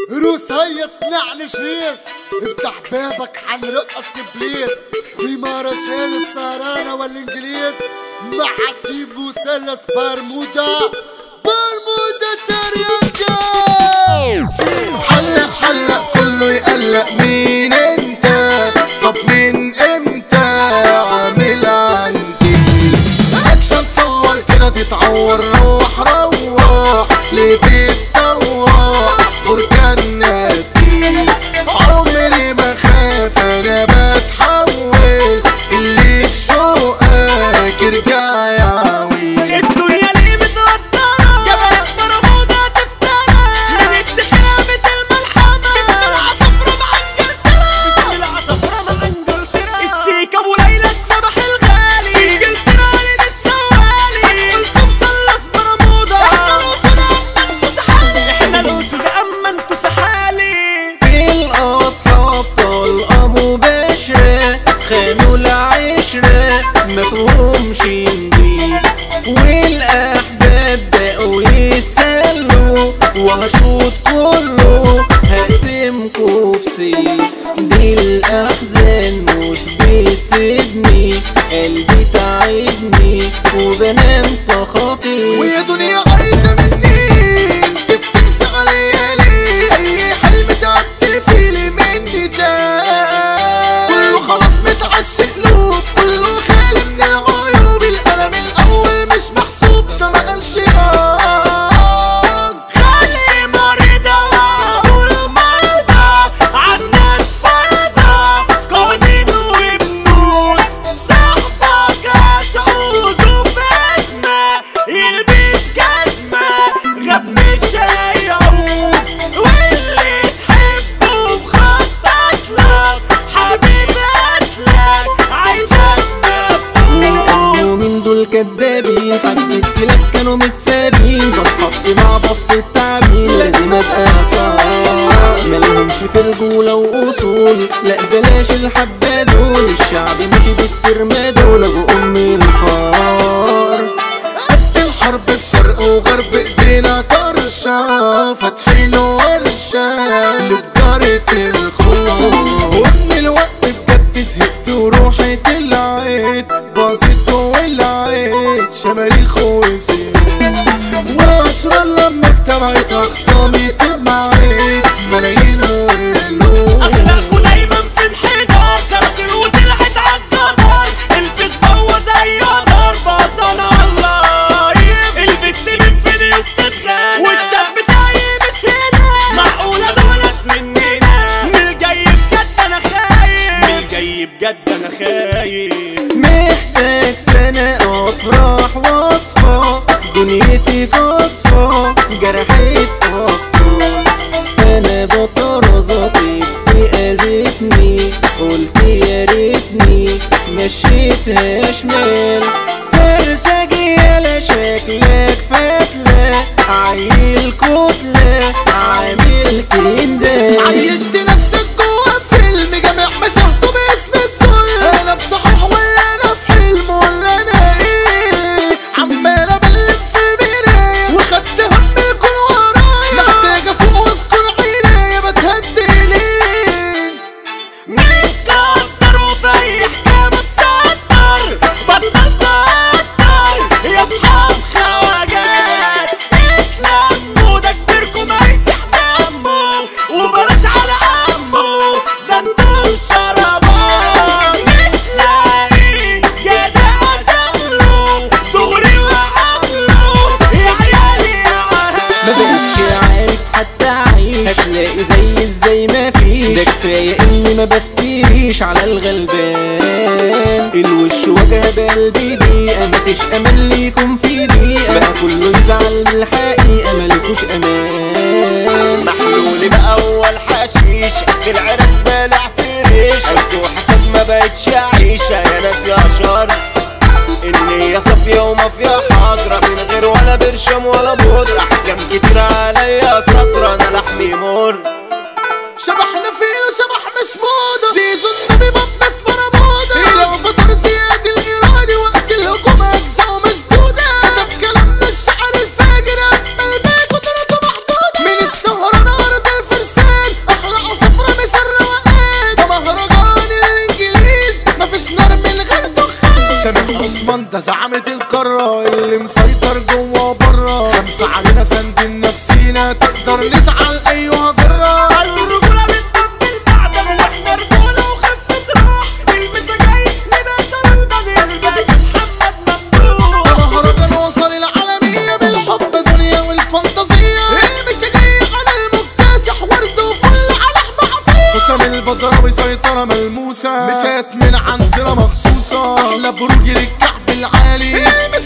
روس هيا صنعني شيس، افتح بابك حنرقص ابليس في مهرجان السهرانة والانجليز مع عتيب مثلث برمودا تريانجا. حلق كله يقلق مين انت؟ طب من امتى عامل عندي اكشن؟ صور كده تتعور، روح ليه بتدور بركاناتي؟ عمري ما خاف انا بتحول، اللي في شوقك ارجع يا عويل. الدنيا ليه متقدرة جبلك برمودا تفترى من التحرامة الملحمة. بسم العصفرة مع انجلترا السيكة ابو ليلى الشبح الغالي في انجلترا ولد الشوالي. قلت مثلث برمودا احنا الاسود اما انتو سحالي. الاصحاب طلقة مباشرة خانوا العشرة مفهومش نضيف، والاحباب بقوا يتسلوا وهشوط كله هقسمكوا في سيف. دي الاحزان مش بتسيبني، قلبي تعبني وبنام تخاطي. ويا دنيا عايزة مني انت بتنسى عليا ليه؟ اي حلم تعبت فيلي مني ده كله خلاص متعشق له، كله خالي من العيوب. القلم الاول مش محسوب ده ما قالش خلي مريضة وأقول مرضى عالناس فرضى قوانين وبنود. صاحبك هتعوزه بأزمة يلبس جزمة غاب مش هيعود، واللي تحبه مخطط لك حبيب قتلك عايزك مفتوح. من دول كدابين حبيت لك كانوا متسابين، بتحط مع بط التعبين لازم ابقى صار. مالهمش في رجولة واصول، لا بلاش الحبة دول. الشعب مشي بالترمة دول ابو ام الفار. قد الحرب في شرق وغرب ايدينا طرشة فاتحين ورشة لتجارة الخوف. ومن الوقت بجد زهقت وروحي طلعت باظت وولعت شماريخ وزيت. واشرار لما اجتمعت اخصامي طمعت ملايين وقلوب. اخلاقه دايما في انحدار، سرسل وطلعت عالجدار. الفيس بوظ زي قدر بصنا الله. البت من فين وبتتغنى والشاب بتاعي مش هنا. معقولة دولت مننا من الجاي بجد انا خايف. محتاج سنة افراح واصفى، دنيتي قصفى جرحت ابطال. انا بطرزتي اذتني قلت يا ريتني مشيتها شمال. سرسجية لا شكلك فتلة عيل كتلة عامل سندال. عيشت نفسك جوا فيلم جامع مشاهده باسم الظلم. انا بصحيح ولا انا في حلم ولا انا ايه؟ عمال ابلم في المراية وخدت هم الكون ورايا. محتاج افوق واذكر عينيا بتهدي ليه؟ متقدر وفي اي حكاية متصدر. بطل تقدر يا اصحاب خواجات. اتلموا ده كبيركم هيسح دمه وبلاش على عمه ده انتوا شربان. مش لاقي جدع ازمله دغري وعمله يا عيالي يا ما بقتش عارف حتى اعيش، هتلاقي زي ما فيش. ده كفايه اني ما بفتريش على الغلبان. الوش وجه بقلبي دقيقه مفيش امل ليكم في دقيقه. بقى كله يزعل من الحقيقه مالكوش امان. محلول بقى اول حشيش في العرق بلعت ريش. انتوا حسد ما بقتش عيشه يا ناس يا شر. النية صافية ومافيا حاضرة من غير ولا برشام ولا بودرة. حكام كتير عليا سطرة انا لحمي مر. شبحنا فيه وشبح مش موضه، زيزو النبي بطل في برمودا. لو فطر زياد الإيراني وقت الهجوم أجزاء مسدودة. كتب كلامنا الشعر الفاجر أما الباقي قدرته محدودة. من السهرة أرض الفرسان زعمت القارة اللي مسيطر جوا برا. خمسة علينا سندين نفسينا تقدر نزعل ايوه ضرة. الرجولة بتطبل بعدها واحنا رجولة وخفة روح. المسا جاي لباشا البني الباشا محمد ممدوح. المهرجان وصل العالمية بالحب دنيا والفانتازية. المسا جاي على المكتسح ورد وفل على حباطية. حسام البدراوي سيطرة ملموسة. مسات من عندنا مخصوصة. احلى بروج للكعب العالي.